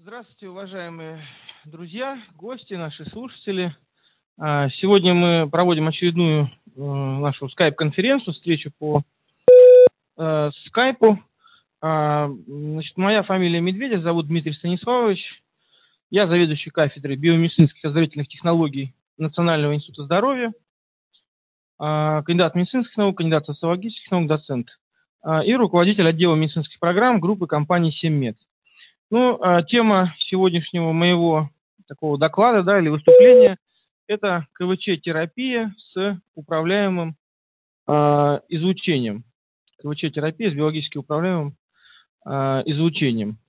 Здравствуйте, уважаемые друзья, гости, наши слушатели. Сегодня мы проводим очередную нашу скайп-конференцию, встречу по скайпу. Значит, моя фамилия Медведев, зовут Дмитрий Станиславович. Я заведующий кафедрой биомедицинских и оздоровительных технологий Национального института здоровья, кандидат медицинских наук, кандидат социологических наук, доцент и руководитель отдела медицинских программ группы компании «Семмед». Тема сегодняшнего моего такого доклада, или выступления – это КВЧ-терапия с управляемым излучением. КВЧ-терапия с биологически управляемым излучением.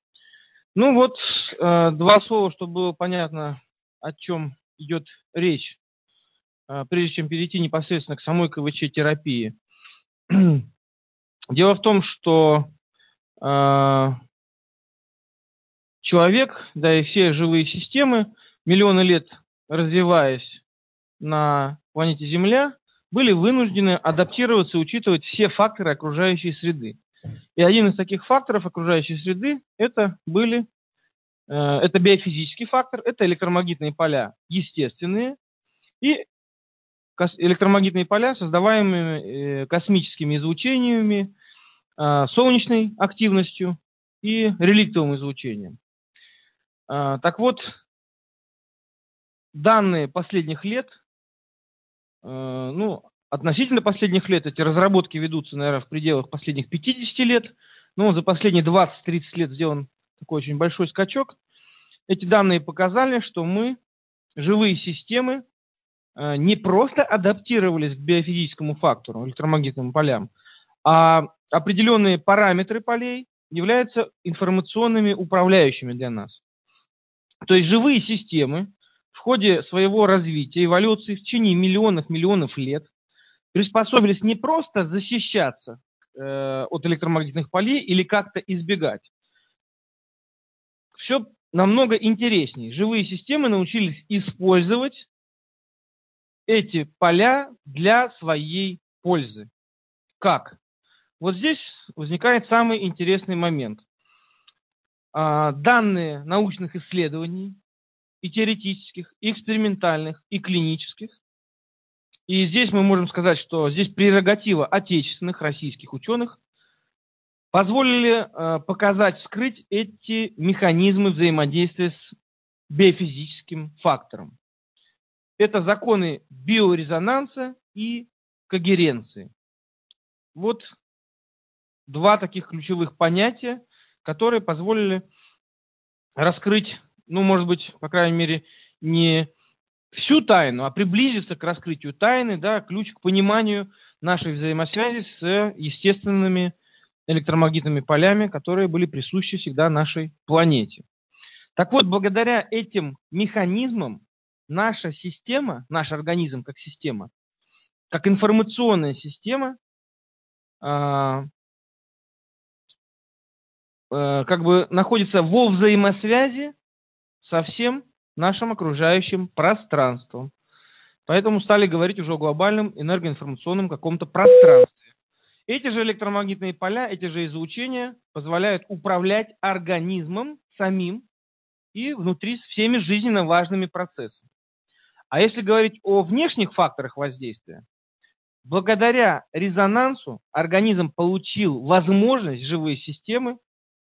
Два слова, чтобы было понятно, о чем идет речь, прежде чем перейти непосредственно к самой КВЧ-терапии. Дело в том, что человек, и все живые системы, миллионы лет развиваясь на планете Земля, были вынуждены адаптироваться и учитывать все факторы окружающей среды. И один из таких факторов окружающей среды это биофизический фактор, это электромагнитные поля естественные и электромагнитные поля, создаваемые космическими излучениями, солнечной активностью и реликтовым излучением. Так вот, данные последних лет, относительно последних лет, эти разработки ведутся, наверное, в пределах последних 50 лет, но за последние 20-30 лет сделан такой очень большой скачок. Эти данные показали, что мы, живые системы, не просто адаптировались к биофизическому фактору, электромагнитным полям, а определенные параметры полей являются информационными управляющими для нас. То есть живые системы в ходе своего развития, эволюции в течение миллионов лет приспособились не просто защищаться от электромагнитных полей или как-то избегать. Все намного интереснее. Живые системы научились использовать эти поля для своей пользы. Как? Вот здесь возникает самый интересный момент. Данные научных исследований, и теоретических, и экспериментальных, и клинических. И здесь мы можем сказать, что здесь прерогатива отечественных российских ученых позволили показать, вскрыть эти механизмы взаимодействия с биофизическим фактором. Это законы биорезонанса и когеренции. Вот два таких ключевых понятия, которые позволили раскрыть, может быть, по крайней мере, не всю тайну, а приблизиться к раскрытию тайны, ключ к пониманию нашей взаимосвязи с естественными электромагнитными полями, которые были присущи всегда нашей планете. Так вот, благодаря этим механизмам наша система, наш организм как система, как информационная система, находится во взаимосвязи со всем нашим окружающим пространством. Поэтому стали говорить уже о глобальном энергоинформационном каком-то пространстве. Эти же электромагнитные поля, эти же излучения позволяют управлять организмом самим и внутри всеми жизненно важными процессами. А если говорить о внешних факторах воздействия, благодаря резонансу организм получил возможность, живые системы,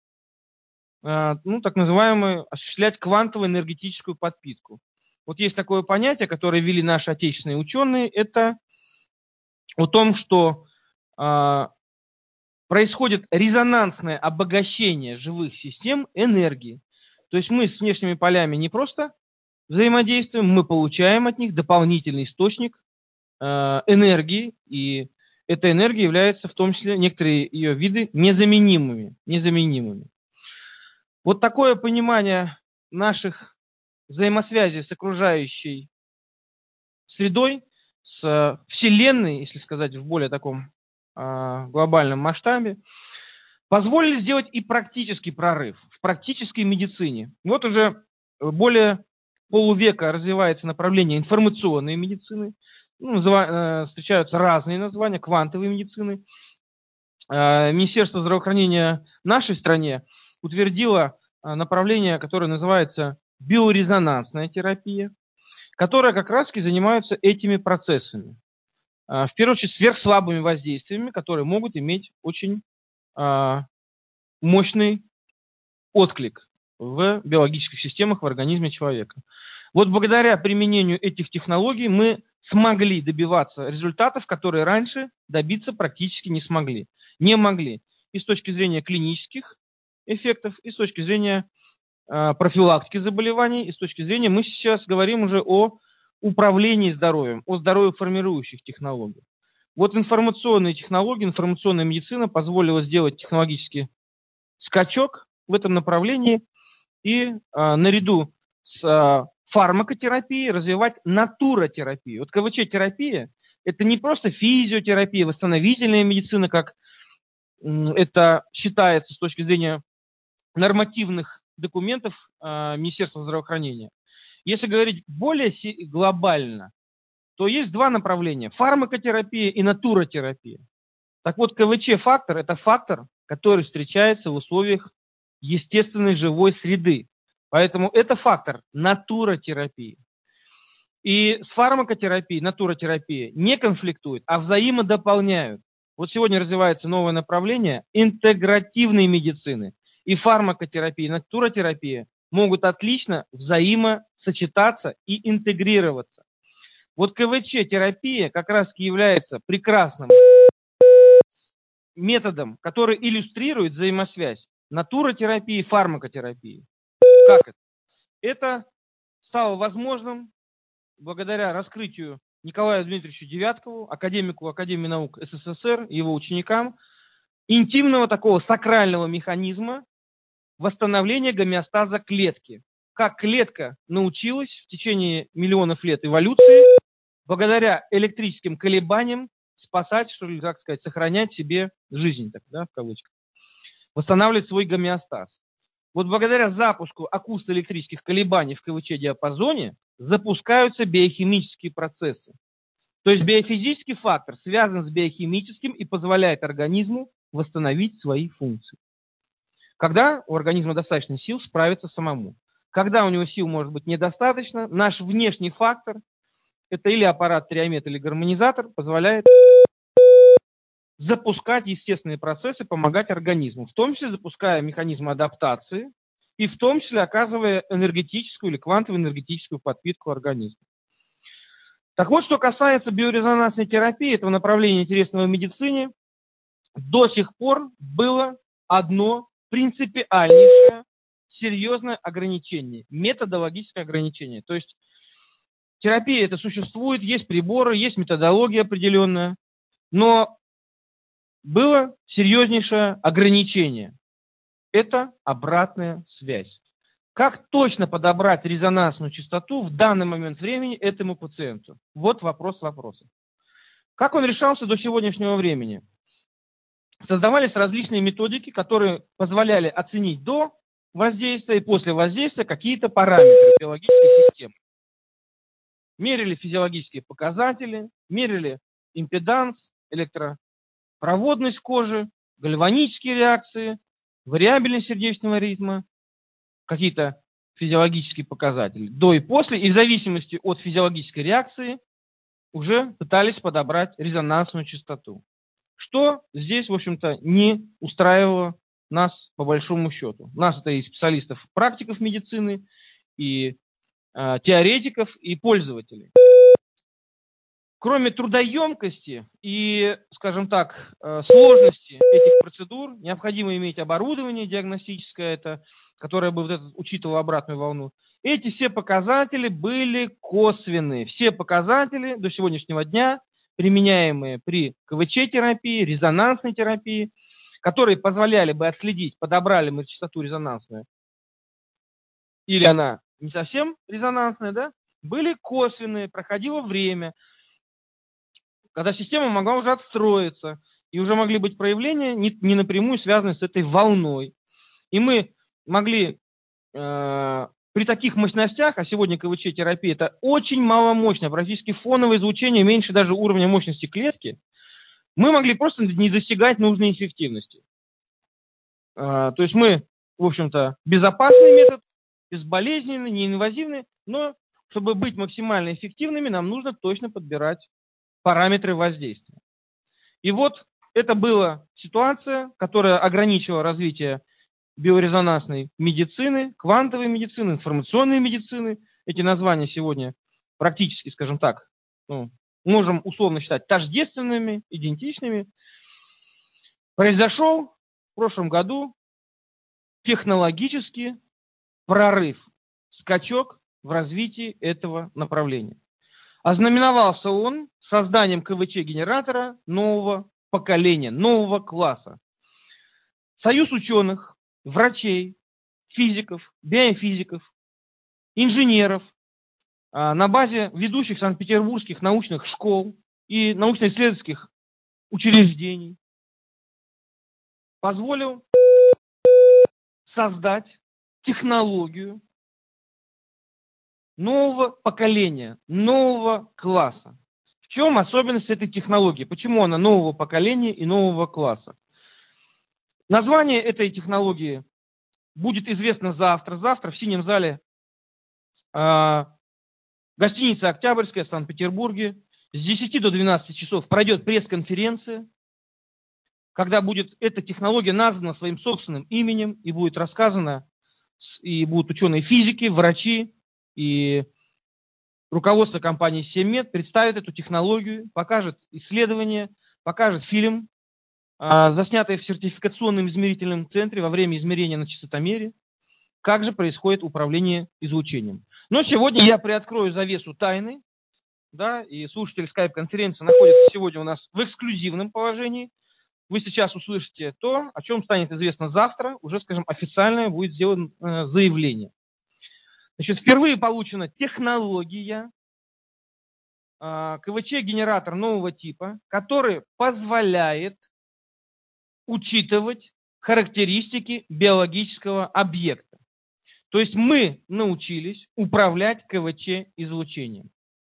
так называемую, осуществлять квантово-энергетическую подпитку. Вот есть такое понятие, которое ввели наши отечественные ученые, это о том, что происходит резонансное обогащение живых систем энергии. То есть мы с внешними полями не просто взаимодействуем, мы получаем от них дополнительный источник энергии, и эта энергия является в том числе, некоторые ее виды, незаменимыми. Вот такое понимание наших взаимосвязей с окружающей средой, с Вселенной, если сказать в более таком глобальном масштабе, позволили сделать и практический прорыв в практической медицине. Вот уже более полувека развивается направление информационной медицины. Встречаются разные названия, квантовой медицины. Министерство здравоохранения в нашей стране утвердило направление, которое называется биорезонансная терапия, которая как раз-таки занимается этими процессами. В первую очередь сверхслабыми воздействиями, которые могут иметь очень мощный отклик в биологических системах в организме человека. Вот благодаря применению этих технологий мы смогли добиваться результатов, которые раньше добиться практически не смогли. Не могли. И с точки зрения клинических эффектов, и с точки зрения профилактики заболеваний, и с точки зрения, мы сейчас говорим уже о управлении здоровьем, о здоровьеформирующих технологиях. Вот информационные технологии, информационная медицина позволила сделать технологический скачок в этом направлении и наряду с фармакотерапией развивать натуротерапию. Вот КВЧ-терапия – это не просто физиотерапия, восстановительная медицина, как это считается с точки зрения нормативных документов Министерства здравоохранения. Если говорить более глобально, то есть два направления – фармакотерапия и натуротерапия. Так вот, КВЧ-фактор – это фактор, который встречается в условиях естественной живой среды. Поэтому это фактор натуротерапии. И с фармакотерапией, натуротерапией не конфликтуют, а взаимодополняют. Вот сегодня развивается новое направление интегративной медицины. И фармакотерапия, и натуротерапия могут отлично взаимосочетаться и интегрироваться. Вот КВЧ-терапия как раз является прекрасным методом, который иллюстрирует взаимосвязь натуротерапии и фармакотерапии. Как это? Это стало возможным благодаря раскрытию Николаю Дмитриевичу Девяткову, академику Академии наук СССР и его ученикам, интимного такого сакрального механизма восстановления гомеостаза клетки. Как клетка научилась в течение миллионов лет эволюции благодаря электрическим колебаниям спасать, что ли, так сказать, сохранять себе жизнь, так, да, в кавычках, восстанавливать свой гомеостаз. Вот благодаря запуску акустоэлектрических колебаний в КВЧ-диапазоне запускаются биохимические процессы. То есть биофизический фактор связан с биохимическим и позволяет организму восстановить свои функции. Когда у организма достаточно сил справиться самому. Когда у него сил может быть недостаточно, наш внешний фактор, это или аппарат триомет, или гармонизатор, позволяет запускать естественные процессы, помогать организму, в том числе запуская механизмы адаптации и в том числе оказывая энергетическую или квантово-энергетическую подпитку организма. Так вот, что касается биорезонансной терапии, этого направления интересного в медицине, до сих пор было одно принципиальнейшее серьезное ограничение, методологическое ограничение. То есть терапия это существует, есть приборы, есть методология определенная, но было серьезнейшее ограничение. Это обратная связь. Как точно подобрать резонансную частоту в данный момент времени этому пациенту? Вот вопрос вопросов. Как он решался до сегодняшнего времени? Создавались различные методики, которые позволяли оценить до воздействия и после воздействия какие-то параметры биологической системы. Мерили физиологические показатели, мерили импеданс, электропроводность кожи, гальванические реакции, вариабельность сердечного ритма, какие-то физиологические показатели до и после, и в зависимости от физиологической реакции уже пытались подобрать резонансную частоту. Что здесь, в общем-то, не устраивало нас по большому счету. Нас это и специалистов, практиков медицины, и теоретиков, и пользователей. Кроме трудоемкости и, скажем так, сложности этих процедур, необходимо иметь оборудование диагностическое, которое бы учитывало обратную волну. Эти все показатели были косвенные. Все показатели до сегодняшнего дня, применяемые при КВЧ-терапии, резонансной терапии, которые позволяли бы отследить, подобрали мы частоту резонансную, или она не совсем резонансная, да, были косвенные, проходило время, когда система могла уже отстроиться, и уже могли быть проявления, не напрямую связанные с этой волной. И мы могли при таких мощностях, а сегодня КВЧ-терапия это очень маломощное, практически фоновое излучение, меньше даже уровня мощности клетки, мы могли просто не достигать нужной эффективности. То есть мы в общем-то, безопасный метод, безболезненный, неинвазивный, но чтобы быть максимально эффективными, нам нужно точно подбирать параметры воздействия. И вот это была ситуация, которая ограничивала развитие биорезонансной медицины, квантовой медицины, информационной медицины. Эти названия сегодня практически, скажем так, можем условно считать тождественными, идентичными. Произошел в прошлом году технологический прорыв, скачок в развитии этого направления. Ознаменовался он созданием КВЧ-генератора нового поколения, нового класса. Союз ученых, врачей, физиков, биофизиков, инженеров на базе ведущих санкт-петербургских научных школ и научно-исследовательских учреждений позволил создать технологию нового поколения, нового класса. В чем особенность этой технологии? Почему она нового поколения и нового класса? Название этой технологии будет известно завтра. Завтра в синем зале гостиница «Октябрьская» в Санкт-Петербурге с 10 до 12 часов пройдет пресс-конференция, когда будет эта технология названа своим собственным именем и будет рассказана, и будут ученые физики, врачи и руководство компании «Семмет» представит эту технологию, покажет исследование, покажет фильм, заснятый в сертификационном измерительном центре во время измерения на частотомере, как же происходит управление излучением. Но сегодня я приоткрою завесу тайны, да, и слушатели скайп-конференции находятся сегодня у нас в эксклюзивном положении. Вы сейчас услышите то, о чем станет известно завтра, уже, скажем, официально будет сделано заявление. Значит, впервые получена технология, КВЧ-генератор нового типа, который позволяет учитывать характеристики биологического объекта. То есть мы научились управлять КВЧ-излучением.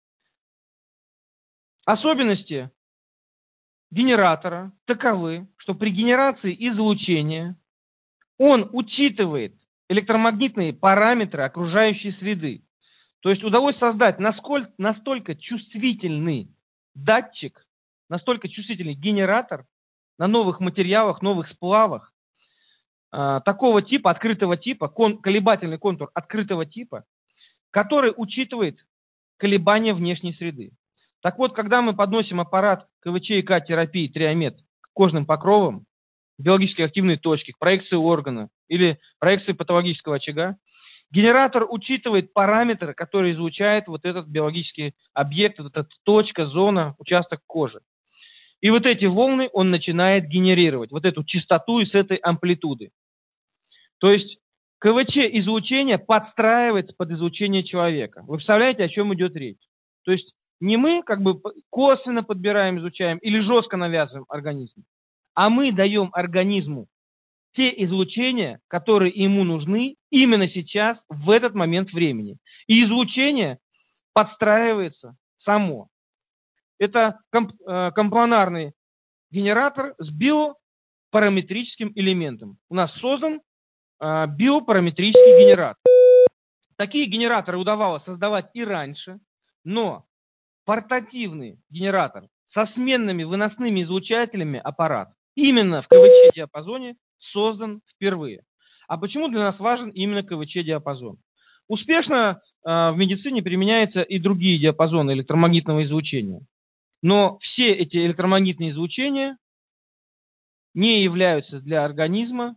Особенности генератора таковы, что при генерации излучения он учитывает электромагнитные параметры окружающей среды. То есть удалось создать настолько чувствительный датчик, настолько чувствительный генератор на новых материалах, новых сплавах, такого типа, открытого типа, колебательный контур открытого типа, который учитывает колебания внешней среды. Так вот, когда мы подносим аппарат КВЧ-ИК-терапии Триомед к кожным покровам, биологически активные точки, к проекции органа или проекции патологического очага, генератор учитывает параметры, которые излучает вот этот биологический объект, вот эта точка, зона, участок кожи. И вот эти волны он начинает генерировать, вот эту частоту и с этой амплитуды. То есть КВЧ-излучение подстраивается под излучение человека. Вы представляете, о чем идет речь? То есть не мы как бы косвенно подбираем, изучаем или жестко навязываем организму, а мы даем организму те излучения, которые ему нужны именно сейчас, в этот момент времени. И излучение подстраивается само. Это компланарный генератор с биопараметрическим элементом. У нас создан биопараметрический генератор. Такие генераторы удавалось создавать и раньше, но портативный генератор со сменными выносными излучателями аппарат именно в КВЧ-диапазоне создан впервые. А почему для нас важен именно КВЧ-диапазон? Успешно в медицине применяются и другие диапазоны электромагнитного излучения. Но все эти электромагнитные излучения не являются для организма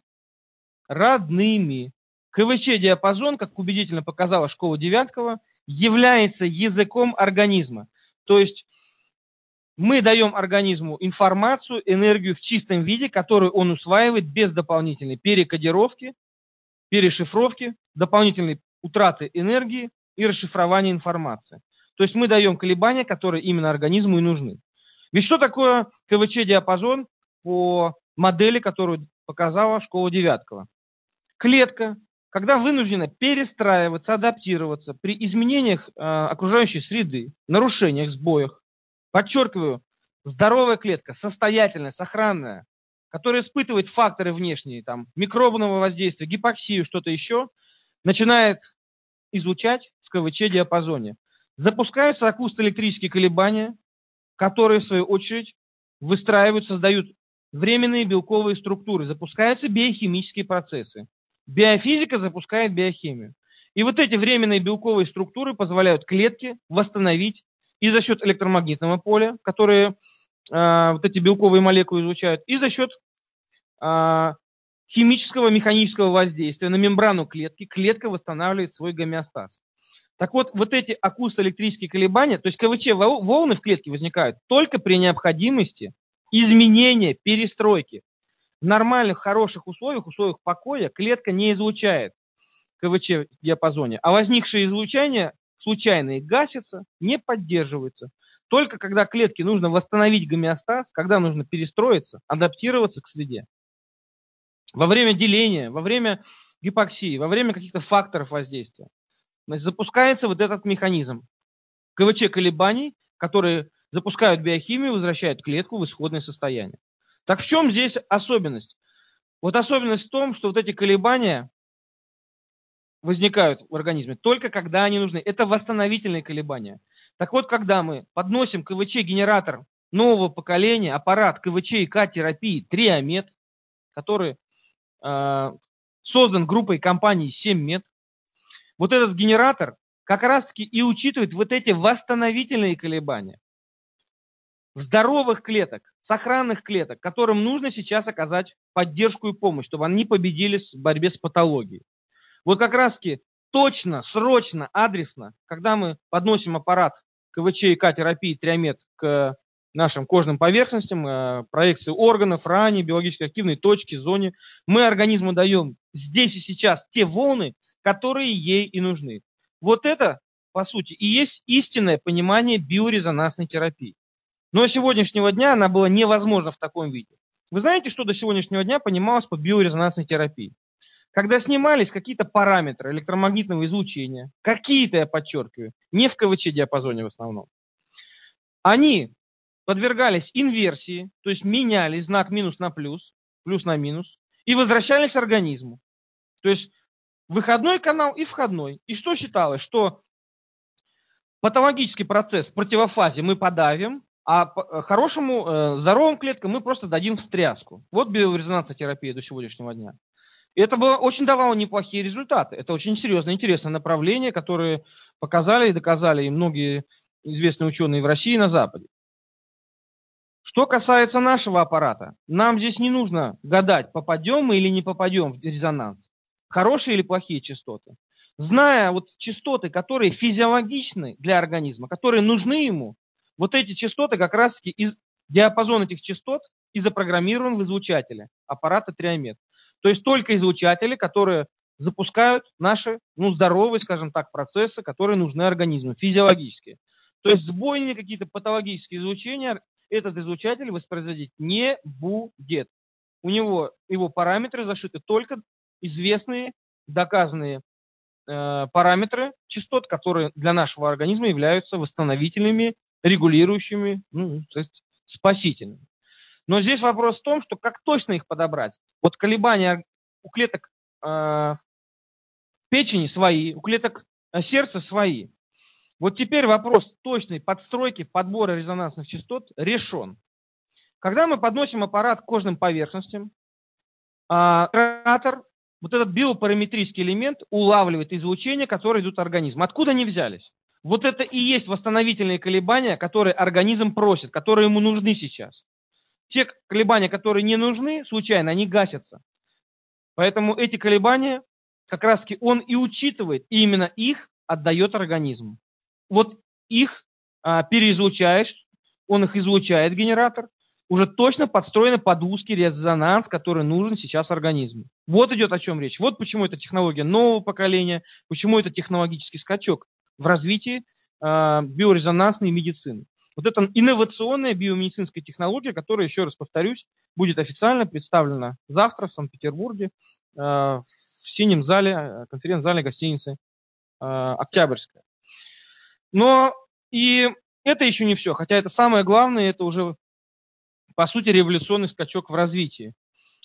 родными. КВЧ-диапазон, как убедительно показала школа Девяткова, является языком организма. То есть мы даем организму информацию, энергию в чистом виде, которую он усваивает без дополнительной перекодировки, перешифровки, дополнительной утраты энергии и расшифрования информации. То есть мы даем колебания, которые именно организму и нужны. Ведь что такое КВЧ-диапазон по модели, которую показала школа Девяткова? Клетка, когда вынуждена перестраиваться, адаптироваться при изменениях окружающей среды, нарушениях, сбоях. Подчеркиваю, здоровая клетка, состоятельная, сохранная, который испытывает факторы внешние, там, микробного воздействия, гипоксию, что-то еще, начинает излучать в КВЧ-диапазоне. Запускаются акустоэлектрические колебания, которые, в свою очередь, выстраивают, создают временные белковые структуры, запускаются биохимические процессы. Биофизика запускает биохимию. И вот эти временные белковые структуры позволяют клетке восстановить и за счет электромагнитного поля, которые вот эти белковые молекулы излучают, и за счет химического, механического воздействия на мембрану клетки, клетка восстанавливает свой гомеостаз. Так вот, вот эти акустоэлектрические колебания, то есть КВЧ-волны в клетке возникают только при необходимости изменения, перестройки. В нормальных, хороших условиях покоя клетка не излучает КВЧ-диапазоне, а возникшие излучания случайные гасятся, не поддерживаются. Только когда клетке нужно восстановить гомеостаз, когда нужно перестроиться, адаптироваться к среде. Во время деления, во время гипоксии, во время каких-то факторов воздействия. Значит, запускается вот этот механизм КВЧ-колебаний, которые запускают биохимию, возвращают клетку в исходное состояние. Так в чем здесь особенность? Вот особенность в том, что вот эти колебания возникают в организме только когда они нужны. Это восстановительные колебания. Так вот, когда мы подносим КВЧ-генератор нового поколения, аппарат КВЧ-ИК-терапии Триомед, который создан группой компаний 7Med, вот этот генератор как раз-таки и учитывает вот эти восстановительные колебания здоровых клеток, сохранных клеток, которым нужно сейчас оказать поддержку и помощь, чтобы они победили в борьбе с патологией. Вот как раз-таки точно, срочно, адресно, когда мы подносим аппарат КВЧ-ИК-терапии Триомед к нашим кожным поверхностям, проекции органов, ране, биологически активной точки, зоне, мы организму даем здесь и сейчас те волны, которые ей и нужны. Вот это, по сути, и есть истинное понимание биорезонансной терапии. Но с сегодняшнего дня она была невозможна в таком виде. Вы знаете, что до сегодняшнего дня понималось под биорезонансной терапией? Когда снимались какие-то параметры электромагнитного излучения, какие-то, я подчеркиваю, не в КВЧ-диапазоне в основном, они подвергались инверсии, то есть меняли знак минус на плюс, плюс на минус, и возвращались организму. То есть выходной канал и входной. И что считалось? Что патологический процесс в противофазе мы подавим, а хорошему, здоровым клеткам мы просто дадим встряску. Вот биорезонансная терапия до сегодняшнего дня. И это очень давало неплохие результаты. Это очень серьезное, интересное направление, которое показали и доказали и многие известные ученые в России и на Западе. Что касается нашего аппарата, нам здесь не нужно гадать, попадем мы или не попадем в резонанс. Хорошие или плохие частоты. Зная вот частоты, которые физиологичны для организма, которые нужны ему, вот эти частоты как раз-таки, диапазон этих частот и запрограммирован в излучателе аппарата Триомед. То есть только излучатели, которые запускают наши здоровые, скажем так, процессы, которые нужны организму, физиологические. То есть сбойные какие-то патологические излучения этот излучатель воспроизводить не будет. У него его параметры зашиты только известные, доказанные параметры частот, которые для нашего организма являются восстановительными, регулирующими, спасительными. Но здесь вопрос в том, что как точно их подобрать. Вот колебания у клеток печени свои, у клеток сердца свои. Вот теперь вопрос точной подстройки, подбора резонансных частот решен. Когда мы подносим аппарат к кожным поверхностям, генератор, вот этот биопараметрический элемент улавливает излучения, которые идут в организм. Откуда они взялись? Вот это и есть восстановительные колебания, которые организм просит, которые ему нужны сейчас. Те колебания, которые не нужны, случайно, они гасятся. Поэтому эти колебания, как раз-таки он и учитывает, и именно их отдает организму. Вот их переизлучаешь, он их излучает, генератор, уже точно подстроены под узкий резонанс, который нужен сейчас организму. Вот идет о чем речь. Вот почему это технология нового поколения, почему это технологический скачок в развитии биорезонансной медицины. Вот это инновационная биомедицинская технология, которая, еще раз повторюсь, будет официально представлена завтра в Санкт-Петербурге в синем зале, конференц-зале гостиницы «Октябрьская». Но и это еще не все, хотя это самое главное, это уже, по сути, революционный скачок в развитии.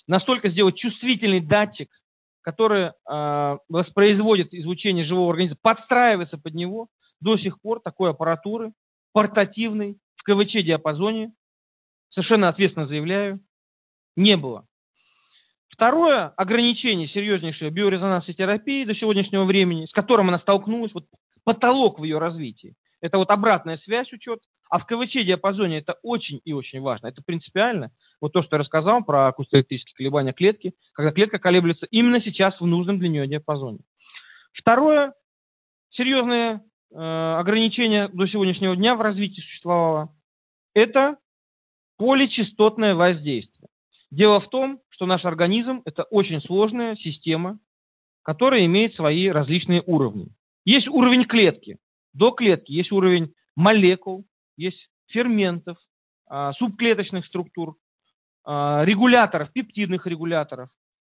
настолько сделать чувствительный датчик, который воспроизводит излучение живого организма, подстраивается под него. До сих пор такой аппаратуры портативной в КВЧ-диапазоне, совершенно ответственно заявляю, не было. Второе ограничение серьезнейшее биорезонансной терапии до сегодняшнего времени, с которым она столкнулась, вот потолок в ее развитии, это вот обратная связь, учет, а в КВЧ-диапазоне это очень и очень важно, это принципиально. Вот то, что я рассказал про акустоэлектрические колебания клетки, когда клетка колеблется именно сейчас в нужном для нее диапазоне. Второе серьезное ограничение до сегодняшнего дня в развитии существовало, это поличастотное воздействие. Дело в том, что наш организм – это очень сложная система, которая имеет свои различные уровни. Есть уровень клетки. До клетки есть уровень молекул, есть ферментов, субклеточных структур, регуляторов, пептидных регуляторов,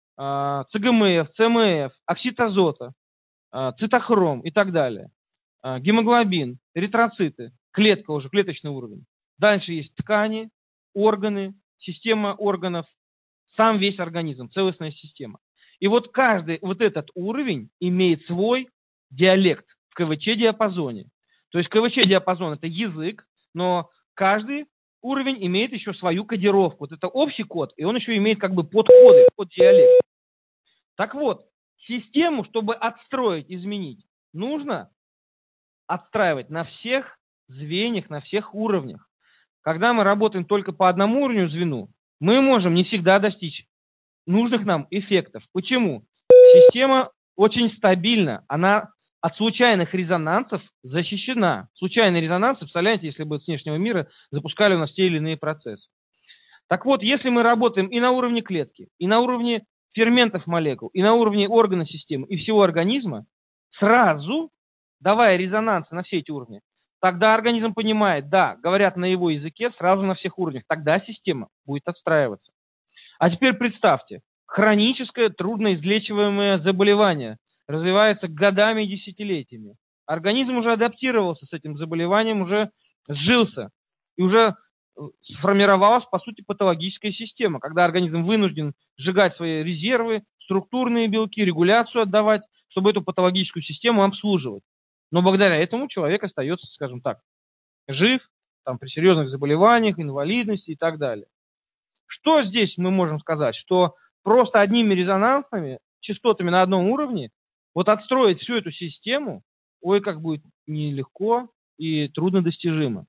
ЦГМФ, ЦМФ, окситозота, цитохром и так далее. Гемоглобин, эритроциты, клетка уже, клеточный уровень. Дальше есть ткани, органы, система органов, сам весь организм, целостная система. И вот каждый вот этот уровень имеет свой диалект в КВЧ-диапазоне. То есть КВЧ-диапазон – это язык, но каждый уровень имеет еще свою кодировку. Вот это общий код, и он еще имеет как бы подкоды, поддиалект. Так вот, систему, чтобы отстроить, изменить, нужно отстраивать на всех звеньях, на всех уровнях. Когда мы работаем только по одному уровню звену, мы можем не всегда достичь нужных нам эффектов. Почему? Система очень стабильна, она от случайных резонансов защищена. Случайные резонансы, представляете, если бы с внешнего мира запускали у нас те или иные процессы. Так вот, если мы работаем и на уровне клетки, и на уровне ферментов молекул, и на уровне органа системы, и всего организма, сразу давая резонансы на все эти уровни, тогда организм понимает, да, говорят на его языке сразу на всех уровнях, тогда система будет отстраиваться. А теперь представьте, хроническое трудноизлечиваемое заболевание развивается годами и десятилетиями. Организм уже адаптировался с этим заболеванием, уже сжился. И уже сформировалась, по сути, патологическая система, когда организм вынужден сжигать свои резервы, структурные белки, регуляцию отдавать, чтобы эту патологическую систему обслуживать. Но благодаря этому человек остается, скажем так, жив там, при серьезных заболеваниях, инвалидности и так далее. Что здесь мы можем сказать? Что просто одними резонансными частотами на одном уровне вот отстроить всю эту систему, ой, как будет нелегко и труднодостижимо.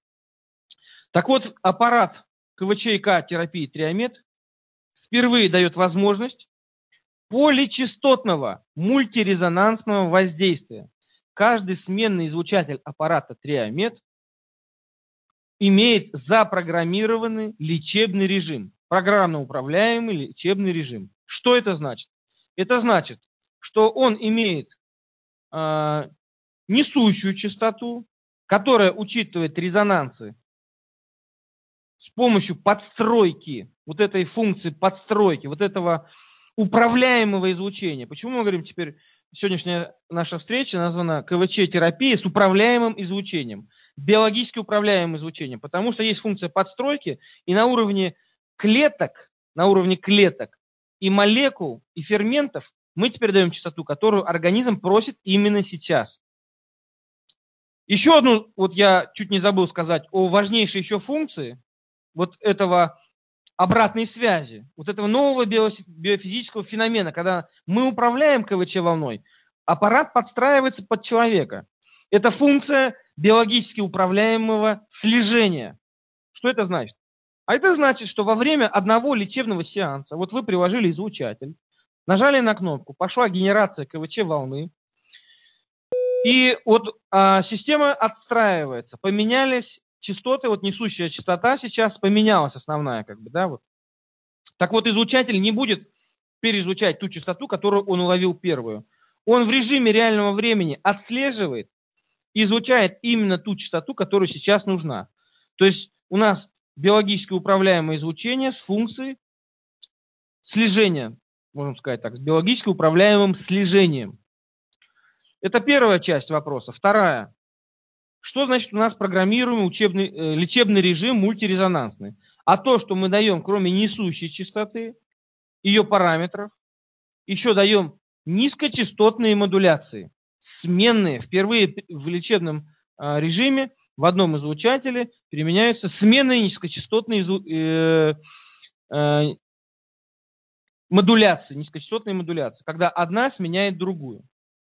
Так вот, аппарат КВЧ-ИК терапии Триомед впервые дает возможность поличастотного мультирезонансного воздействия. Каждый сменный излучатель аппарата Триомед имеет запрограммированный лечебный режим, программно управляемый лечебный режим. Что это значит? Это значит, что он имеет несущую частоту, которая учитывает резонансы с помощью подстройки, вот этой функции подстройки, вот этого управляемого излучения. Почему мы говорим теперь, сегодняшняя наша встреча названа КВЧ-терапия с управляемым излучением, биологически управляемым излучением, потому что есть функция подстройки, и на уровне клеток и молекул, и ферментов мы теперь даем частоту, которую организм просит именно сейчас. Еще одну, вот я чуть не забыл сказать о важнейшей еще функции вот этого обратной связи, вот этого нового биофизического феномена, когда мы управляем КВЧ-волной, аппарат подстраивается под человека. Это функция биологически управляемого слежения. Что это значит? А это значит, что во время одного лечебного сеанса, вот вы приложили излучатель, нажали на кнопку, пошла генерация КВЧ-волны, и вот система отстраивается, поменялись частоты, вот несущая частота сейчас поменялась основная, как бы, да, вот. Так вот, излучатель не будет переизлучать ту частоту, которую он уловил первую. Он в режиме реального времени отслеживает и излучает именно ту частоту, которая сейчас нужна. То есть у нас биологически управляемое излучение с функцией слежения, можем сказать так, с биологически управляемым слежением. Это первая часть вопроса. Вторая. Что значит у нас программируемый лечебный режим мультирезонансный? А то, что мы даем, кроме несущей частоты, ее параметров, еще даем низкочастотные модуляции, сменные. Впервые в лечебном режиме в одном излучателе применяются сменные низкочастотные низкочастотные модуляции, когда одна сменяет другую.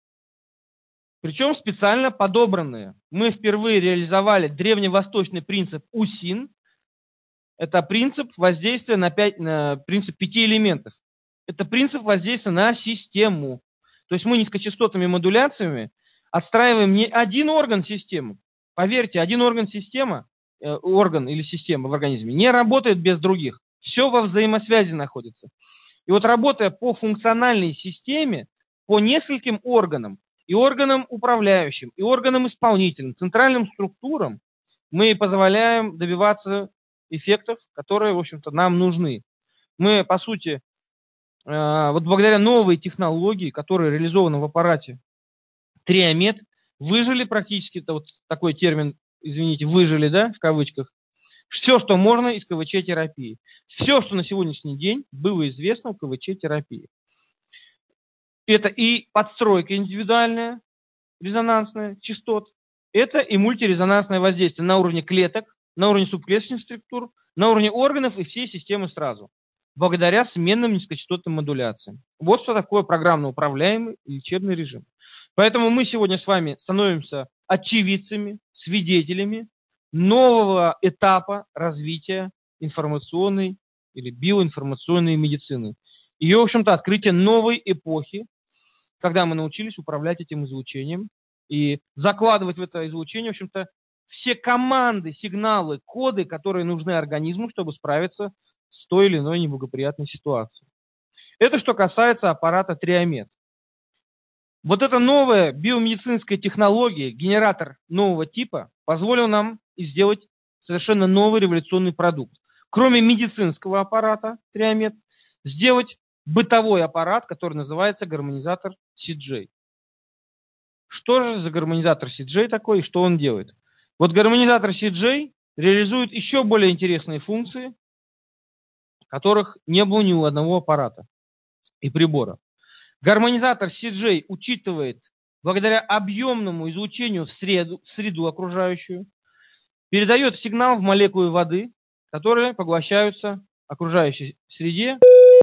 Причем специально подобранные. Мы впервые реализовали древневосточный принцип УСИН. Это принцип воздействия на принцип 5 элементов. Это принцип воздействия на систему. То есть мы низкочастотными модуляциями отстраиваем не один орган системы. Поверьте, один орган орган или система в организме не работает без других. Все во взаимосвязи находится. И вот работая по функциональной системе, по нескольким органам, и органам управляющим, и органам исполнительным, центральным структурам, мы позволяем добиваться эффектов, которые, в общем-то, нам нужны. Мы, по сути, вот благодаря новой технологии, которая реализована в аппарате Триомед, выжили практически, это вот такой термин, извините, выжили, да, в кавычках, все, что можно из КВЧ-терапии. Все, что на сегодняшний день было известно о КВЧ-терапии. Это и подстройка индивидуальная, резонансная, частот, это и мультирезонансное воздействие на уровне клеток, на уровне субклеточных структур, на уровне органов и всей системы сразу, благодаря сменным низкочастотным модуляциям. Вот что такое программно управляемый лечебный режим. Поэтому мы сегодня с вами становимся очевидцами, свидетелями нового этапа развития информационной или биоинформационной медицины. Ее, в общем-то, открытие новой эпохи, когда мы научились управлять этим излучением и закладывать в это излучение, в общем-то, все команды, сигналы, коды, которые нужны организму, чтобы справиться с той или иной неблагоприятной ситуацией. Это что касается аппарата Триомед. Вот эта новая биомедицинская технология, генератор нового типа, позволил нам сделать совершенно новый революционный продукт. Кроме медицинского аппарата Триомед, сделать бытовой аппарат, который называется гармонизатор CJ. Что же за гармонизатор CJ такой и что он делает? Вот гармонизатор CJ реализует еще более интересные функции, которых не было ни у одного аппарата и прибора. Гармонизатор CJ учитывает, благодаря объемному излучению в среду окружающую, передает сигнал в молекулы воды, которые поглощаются окружающей среде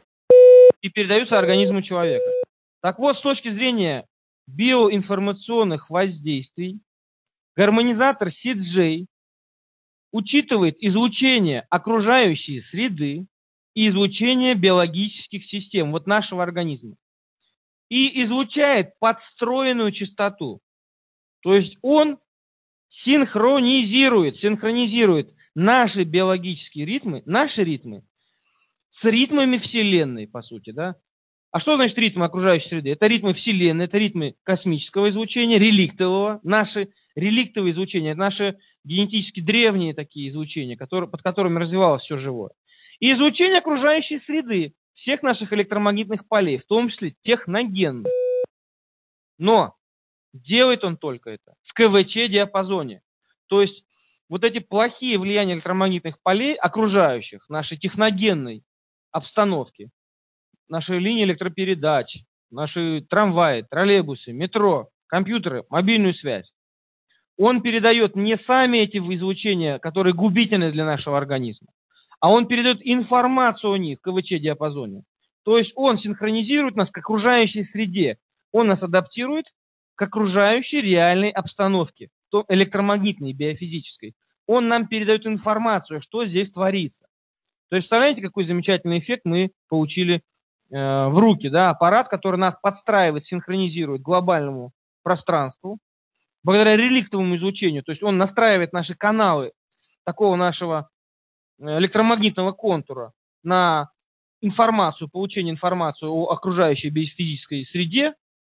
и передаются организму человека. Так вот, с точки зрения биоинформационных воздействий, гармонизатор CJ учитывает излучение окружающей среды и излучение биологических систем вот нашего организма и излучает подстроенную частоту. То есть он синхронизирует наши биологические ритмы, наши ритмы с ритмами Вселенной, по сути, да. А что значит ритмы окружающей среды? Это ритмы Вселенной, это ритмы космического излучения, реликтового. Наши реликтовые излучения, это наши генетически древние такие излучения, под которыми развивалось все живое. И излучение окружающей среды, всех наших электромагнитных полей, в том числе техногенных. Но делает он только это в КВЧ-диапазоне. То есть вот эти плохие влияния электромагнитных полей окружающих, нашей техногенной обстановки, наши линии электропередач, наши трамваи, троллейбусы, метро, компьютеры, мобильную связь. Он передает не сами эти излучения, которые губительны для нашего организма, а он передает информацию о них в КВЧ-диапазоне. То есть он синхронизирует нас к окружающей среде, он нас адаптирует к окружающей реальной обстановке, электромагнитной, биофизической. Он нам передает информацию, что здесь творится. То есть, представляете, какой замечательный эффект мы получили в руки, да, аппарат, который нас подстраивает, синхронизирует к глобальному пространству, благодаря реликтовому излучению, то есть он настраивает наши каналы такого нашего электромагнитного контура на информацию, получение информации о окружающей биофизической среде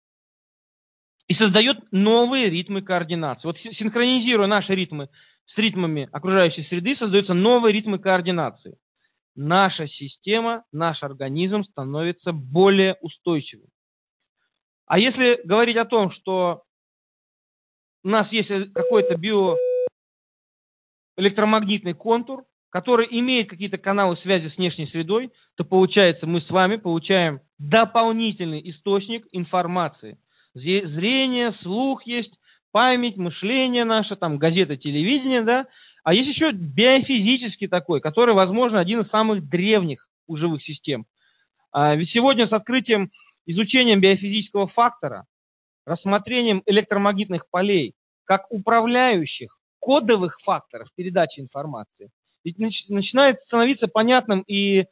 и создает новые ритмы координации. Вот синхронизируя наши ритмы с ритмами окружающей среды, создаются новые ритмы координации. Наша система, наш организм становится более устойчивым. А если говорить о том, что у нас есть какой-то биоэлектромагнитный контур, который имеет какие-то каналы связи с внешней средой, то получается, мы с вами получаем дополнительный источник информации. Зрение, слух есть, память, мышление наше, там газета, телевидение, да. А есть еще биофизический такой, который, возможно, один из самых древних у живых систем. Ведь сегодня с открытием, изучением биофизического фактора, рассмотрением электромагнитных полей как управляющих кодовых факторов передачи информации, ведь начинает становиться понятным и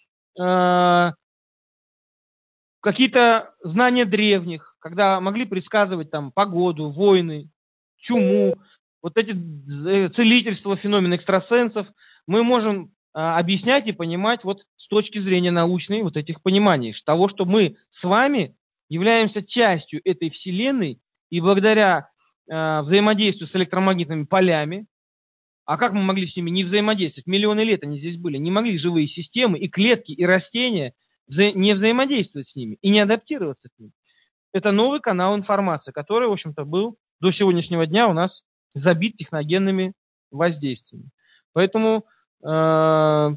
какие-то знания древних, когда могли предсказывать там погоду, войны, чуму, вот эти целительства, феномены экстрасенсов, мы можем объяснять и понимать вот с точки зрения научной вот этих пониманий, того, что мы с вами являемся частью этой вселенной, и благодаря взаимодействию с электромагнитными полями, а как мы могли с ними не взаимодействовать? Миллионы лет они здесь были. Не могли живые системы и клетки, и растения не взаимодействовать с ними и не адаптироваться к ним. Это новый канал информации, который, в общем-то, был до сегодняшнего дня у нас забит техногенными воздействиями. Поэтому, когда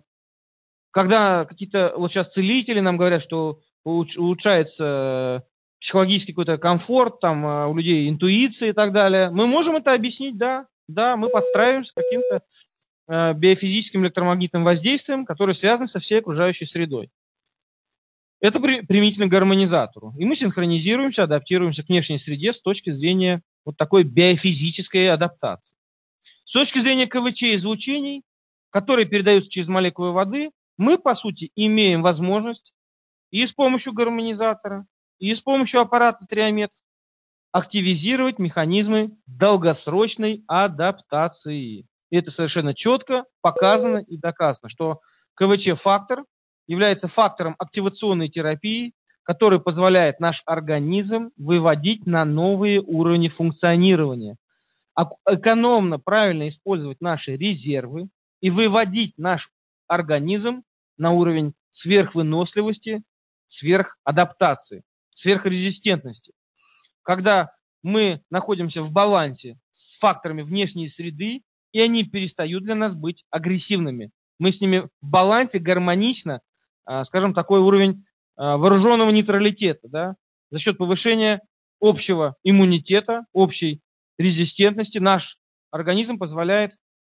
какие-то вот сейчас целители нам говорят, что улучшается психологический какой-то комфорт, там у людей интуиция и так далее, мы можем это объяснить, да, мы подстраиваемся к каким-то биофизическим электромагнитным воздействием, которые связаны со всей окружающей средой. Это применительно к гармонизатору. И мы синхронизируемся, адаптируемся к внешней среде с точки зрения вот такой биофизической адаптации. С точки зрения КВЧ-излучений, которые передаются через молекулы воды, мы, по сути, имеем возможность и с помощью гармонизатора, и с помощью аппарата Триомет активизировать механизмы долгосрочной адаптации. И это совершенно четко показано и доказано, что КВЧ-фактор является фактором активационной терапии, который позволяет наш организм выводить на новые уровни функционирования, экономно, правильно использовать наши резервы и выводить наш организм на уровень сверхвыносливости, сверхадаптации, сверхрезистентности. Когда мы находимся в балансе с факторами внешней среды, и они перестают для нас быть агрессивными. Мы с ними в балансе, гармонично, скажем, такой уровень вооруженного нейтралитета, да, за счет повышения общего иммунитета, общей резистентности наш организм позволяет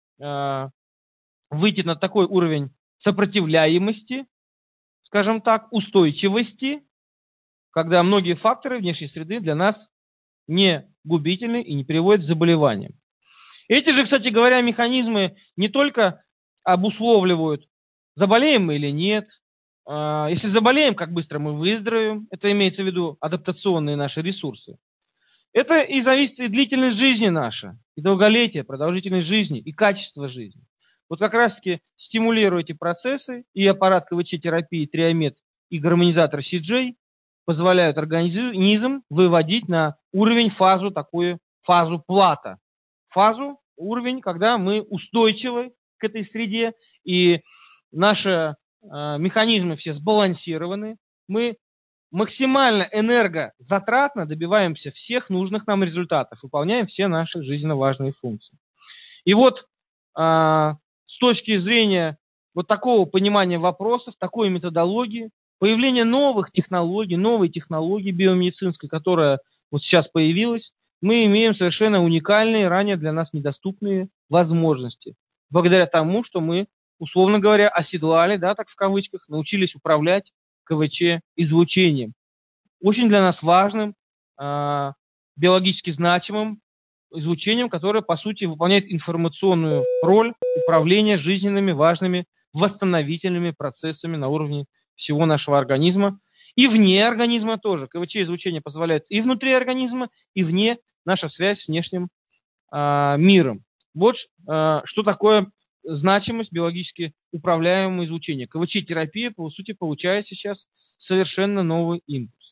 выйти на такой уровень сопротивляемости, скажем так, устойчивости, когда многие факторы внешней среды для нас не губительны и не приводят к заболеваниям. Эти же, кстати говоря, механизмы не только обусловливают, заболеем мы или нет. Если заболеем, как быстро мы выздоровеем. Это имеется в виду адаптационные наши ресурсы. Это и зависит и длительность жизни наша, и долголетие, продолжительность жизни, и качество жизни. Вот как раз-таки стимулируя эти процессы, и аппарат КВЧ-терапии Триомет, и гармонизатор CJ позволяют организм выводить на уровень, фазу, такую фазу плата. Фазу, уровень, когда мы устойчивы к этой среде, и наши механизмы все сбалансированы, мы максимально энергозатратно добиваемся всех нужных нам результатов, выполняем все наши жизненно важные функции. И вот с точки зрения вот такого понимания вопросов, такой методологии, появление новых технологий, новой технологии биомедицинской, которая вот сейчас появилась, мы имеем совершенно уникальные, ранее для нас недоступные возможности. Благодаря тому, что мы, условно говоря, оседлали, да, так в кавычках, научились управлять КВЧ-излучением. Очень для нас важным, биологически значимым излучением, которое, по сути, выполняет информационную роль управления жизненными важными восстановительными процессами на уровне всего нашего организма. И вне организма тоже. КВЧ-излучение позволяет и внутри организма, и вне наша связь с внешним миром. Вот что такое значимость биологически управляемого излучения. КВЧ-терапия, по сути, получает сейчас совершенно новый импульс.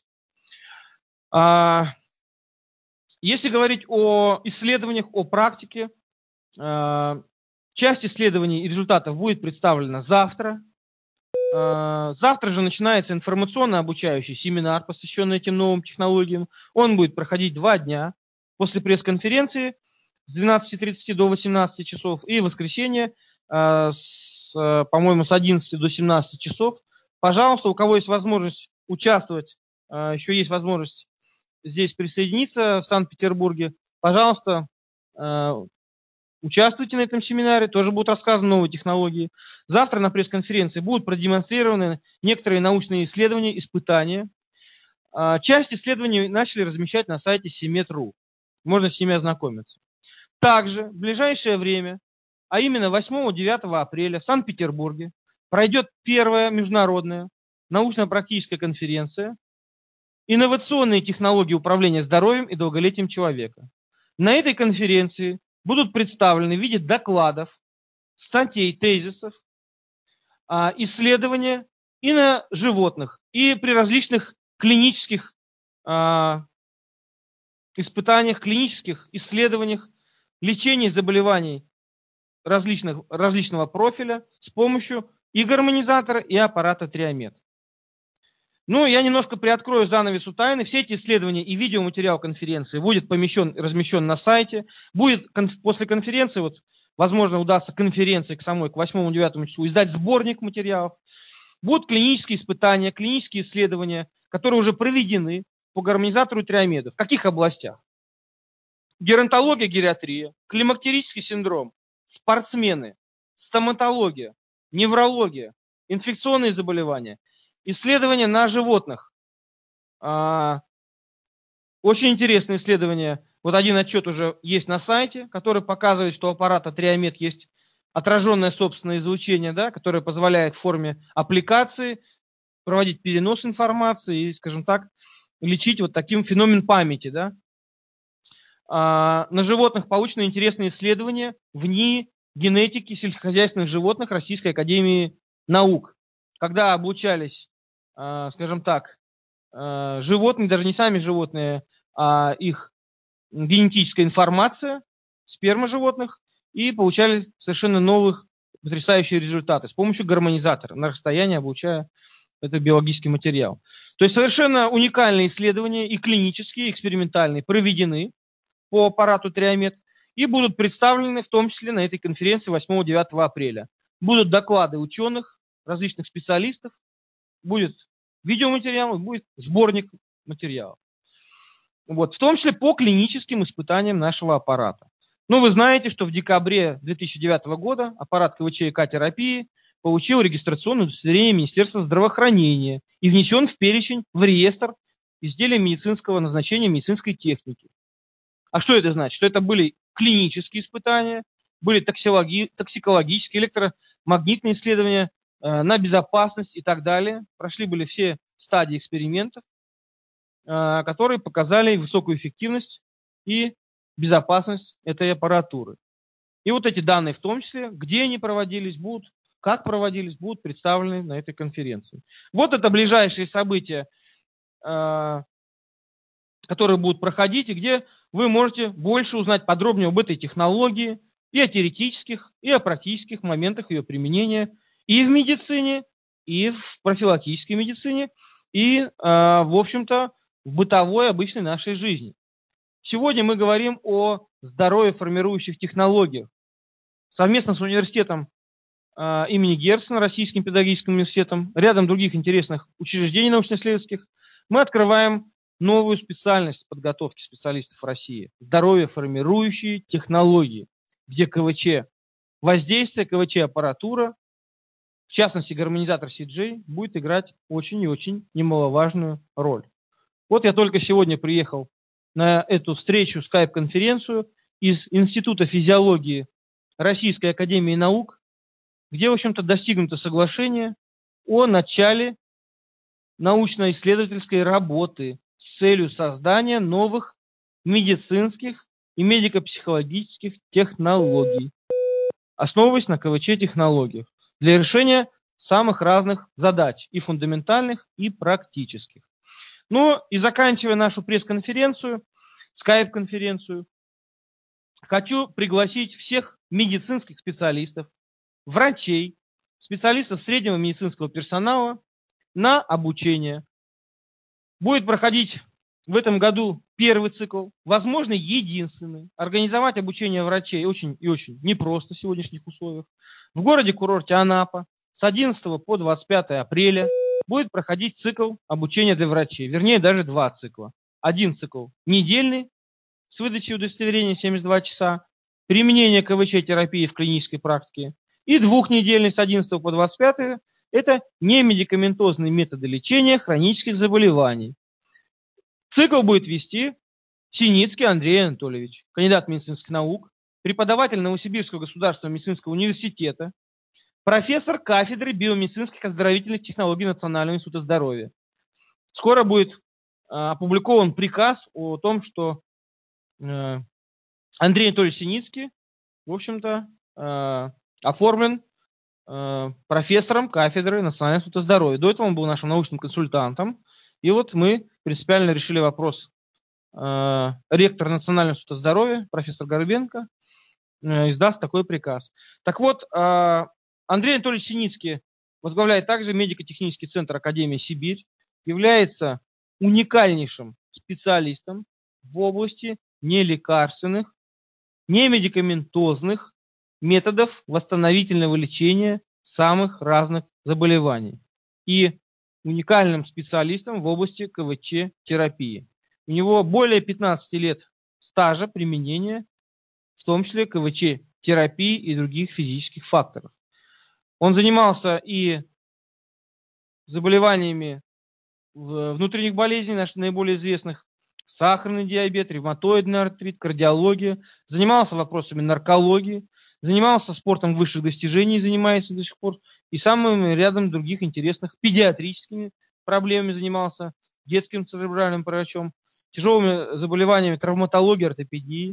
Если говорить о исследованиях, о практике, часть исследований и результатов будет представлена завтра. Завтра же начинается информационно-обучающий семинар, посвященный этим новым технологиям. Он будет проходить 2 дня. После пресс-конференции с 12:30 до 18 часов, и в воскресенье, по-моему, с 11 до 17 часов. Пожалуйста, у кого есть возможность участвовать, еще есть возможность здесь присоединиться в Санкт-Петербурге, пожалуйста, участвуйте на этом семинаре, тоже будут рассказаны новые технологии. Завтра на пресс-конференции будут продемонстрированы некоторые научные исследования, испытания. Часть исследований начали размещать на сайте CIMED.ru. Можно с ними ознакомиться. Также в ближайшее время, а именно 8-9 апреля в Санкт-Петербурге, пройдет первая международная научно-практическая конференция «Инновационные технологии управления здоровьем и долголетием человека». На этой конференции будут представлены в виде докладов, статей, тезисов, исследования и на животных, и при различных клинических испытаниях, клинических исследованиях, лечении заболеваний различного профиля с помощью и гармонизатора, и аппарата Триомед. Ну, я немножко приоткрою занавес у тайны. Все эти исследования и видеоматериал конференции будет размещен на сайте. Будет после конференции, возможно, удастся конференции к 8-9 числу издать сборник материалов. Будут клинические испытания, клинические исследования, которые уже проведены по гармонизатору Триомеда. В каких областях? Геронтология, гериатрия, климактерический синдром, спортсмены, стоматология, неврология, инфекционные заболевания, исследования на животных. Очень интересное исследование. Один отчет уже есть на сайте, который показывает, что у аппарата Триомед есть отраженное собственное излучение, да, которое позволяет в форме аппликации проводить перенос информации и, скажем так, лечить таким феномен памяти. Да. На животных получены интересные исследования в НИИ генетики сельскохозяйственных животных Российской академии наук. Когда обучались, скажем так, животные, даже не сами животные, а их генетическая информация, сперма животных, и получали совершенно новых потрясающие результаты с помощью гармонизатора на расстоянии, обучая этот биологический материал. То есть совершенно уникальные исследования и клинические, и экспериментальные проведены по аппарату Триомед и будут представлены в том числе на этой конференции 8-9 апреля. Будут доклады ученых, различных специалистов, будет видеоматериал, будет сборник материалов. В том числе по клиническим испытаниям нашего аппарата. Вы знаете, что в декабре 2009 года аппарат КВЧ-ЭК-терапии получил регистрационное удостоверение Министерства здравоохранения и внесен в перечень, в реестр изделий медицинского назначения, медицинской техники. А что это значит? Что это были клинические испытания, были токсикологические, электромагнитные исследования на безопасность и так далее. Прошли были все стадии экспериментов, которые показали высокую эффективность и безопасность этой аппаратуры. И эти данные в том числе, где они проводились, как проводились, будут представлены на этой конференции. Это ближайшие события, которые будут проходить, и где вы можете больше узнать подробнее об этой технологии, и о теоретических, и о практических моментах ее применения и в медицине, и в профилактической медицине, и, в общем-то, в бытовой обычной нашей жизни. Сегодня мы говорим о здоровьеформирующих технологиях. Совместно с университетом имени Герцена, Российским педагогическим университетом, рядом других интересных учреждений научно-исследовательских, мы открываем новую специальность подготовки специалистов России – здоровьеформирующие технологии, где КВЧ, воздействие КВЧ-аппаратура, в частности гармонизатор CJ, будет играть очень и очень немаловажную роль. Я только сегодня приехал на эту встречу, скайп-конференцию из Института физиологии Российской академии наук, где, в общем-то, достигнуто соглашение о начале научно-исследовательской работы с целью создания новых медицинских и медико-психологических технологий, основываясь на КВЧ-технологиях, для решения самых разных задач, и фундаментальных, и практических. И заканчивая нашу пресс-конференцию, скайп-конференцию, хочу пригласить всех медицинских специалистов, врачей, специалистов среднего медицинского персонала на обучение. Будет проходить в этом году первый цикл, возможно, единственный. Организовать обучение врачей очень и очень непросто в сегодняшних условиях. В городе-курорте Анапа с 11 по 25 апреля будет проходить цикл обучения для врачей. Вернее, даже два цикла. Один цикл недельный с выдачей удостоверения 72 часа, применение КВЧ-терапии в клинической практике. И двухнедельный с 11 по 25 это немедикаментозные методы лечения хронических заболеваний. Цикл будет вести Синицкий Андрей Анатольевич, кандидат медицинских наук, преподаватель Новосибирского государственного медицинского университета, профессор кафедры биомедицинских оздоровительных технологий Национального института здоровья. Скоро будет опубликован приказ о том, что Андрей Анатольевич Синицкий, в общем-то, оформлен профессором кафедры Национального института здоровья. До этого он был нашим научным консультантом. И вот мы принципиально решили вопрос. Ректор Национального института здоровья, профессор Горбенко, издаст такой приказ. Так вот, Андрей Анатольевич Синицкий возглавляет также медико-технический центр Академии Сибирь, является уникальнейшим специалистом в области нелекарственных, немедикаментозных методов восстановительного лечения самых разных заболеваний и уникальным специалистом в области КВЧ-терапии. У него более 15 лет стажа применения, в том числе КВЧ-терапии и других физических факторов. Он занимался и заболеваниями внутренних болезней, наших наиболее известных, сахарный диабет, ревматоидный артрит, кардиология, занимался вопросами наркологии, занимался спортом высших достижений, занимается до сих пор, и самым рядом других интересных педиатрическими проблемами занимался, детским церебральным параличом, тяжелыми заболеваниями травматологии, ортопедии,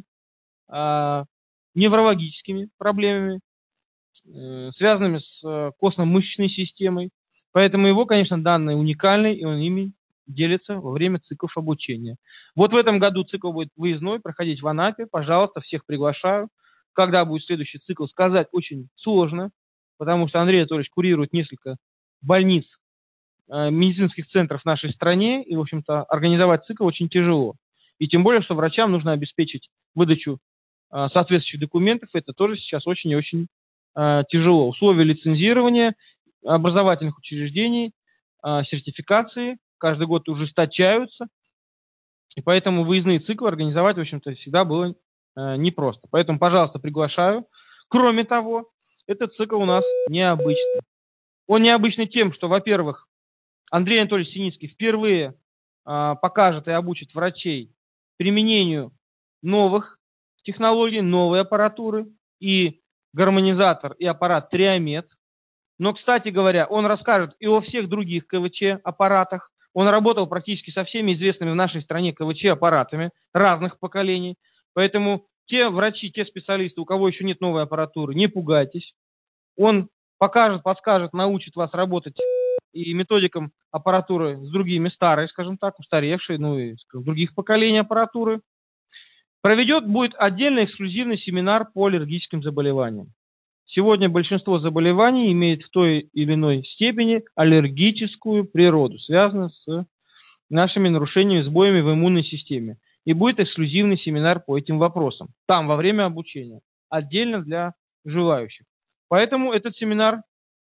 неврологическими проблемами, связанными с костно-мышечной системой. Поэтому его, конечно, данные уникальны, и он ими делится во время циклов обучения. Вот в этом году цикл будет выездной, проходить в Анапе. Пожалуйста, всех приглашаю. Когда будет следующий цикл, сказать очень сложно, потому что Андрей Анатольевич курирует несколько больниц, медицинских центров в нашей стране, и, в общем-то, организовать цикл очень тяжело. И тем более, что врачам нужно обеспечить выдачу соответствующих документов. Это тоже сейчас очень и очень тяжело. Условия лицензирования образовательных учреждений, сертификации каждый год ужесточаются, и поэтому выездные циклы организовать, в общем-то, всегда было непросто. Поэтому, пожалуйста, приглашаю. Кроме того, этот цикл у нас необычный. Он необычный тем, что, во-первых, Андрей Анатольевич Синицкий впервые покажет и обучит врачей применению новых технологий, новой аппаратуры, и гармонизатор, и аппарат Триомед. Но, кстати говоря, он расскажет и о всех других КВЧ-аппаратах. Он работал практически со всеми известными в нашей стране КВЧ-аппаратами разных поколений. Поэтому те врачи, те специалисты, у кого еще нет новой аппаратуры, не пугайтесь. Он покажет, подскажет, научит вас работать и методикам аппаратуры с другими старой, скажем так, устаревшей, ну и других поколений аппаратуры. Проведет будет отдельный эксклюзивный семинар по аллергическим заболеваниям. Сегодня большинство заболеваний имеет в той или иной степени аллергическую природу, связанную с нашими нарушениями, сбоями в иммунной системе. И будет эксклюзивный семинар по этим вопросам. Там, во время обучения. Отдельно для желающих. Поэтому этот семинар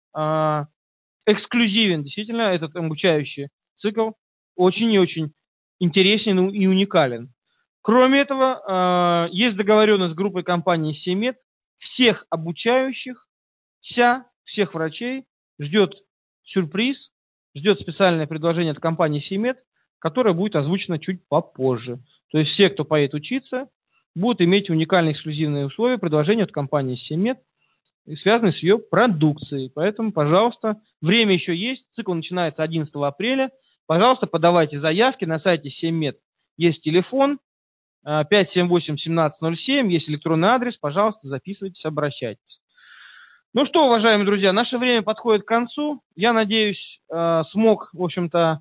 эксклюзивен. Действительно, этот обучающий цикл очень и очень интересен и уникален. Кроме этого, есть договоренность с группой компании «Семет». Всех обучающихся, всех врачей ждет сюрприз, ждет специальное предложение от компании «Семет», которое будет озвучено чуть попозже. То есть все, кто поедет учиться, будут иметь уникальные эксклюзивные условия, предложения от компании «Семет», связанные с ее продукцией. Поэтому, пожалуйста, время еще есть, цикл начинается 11 апреля. Пожалуйста, подавайте заявки на сайте «Семет». Есть телефон 578-1707, есть электронный адрес, пожалуйста, записывайтесь, обращайтесь. Ну что, уважаемые друзья, наше время подходит к концу. Я надеюсь, смог, в общем-то,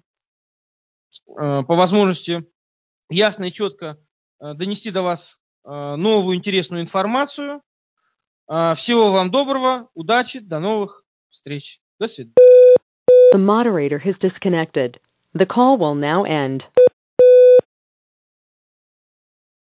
по возможности ясно и четко донести до вас новую интересную информацию. Всего вам доброго, удачи, до новых встреч. До свидания. The moderator has disconnected. The call will now end.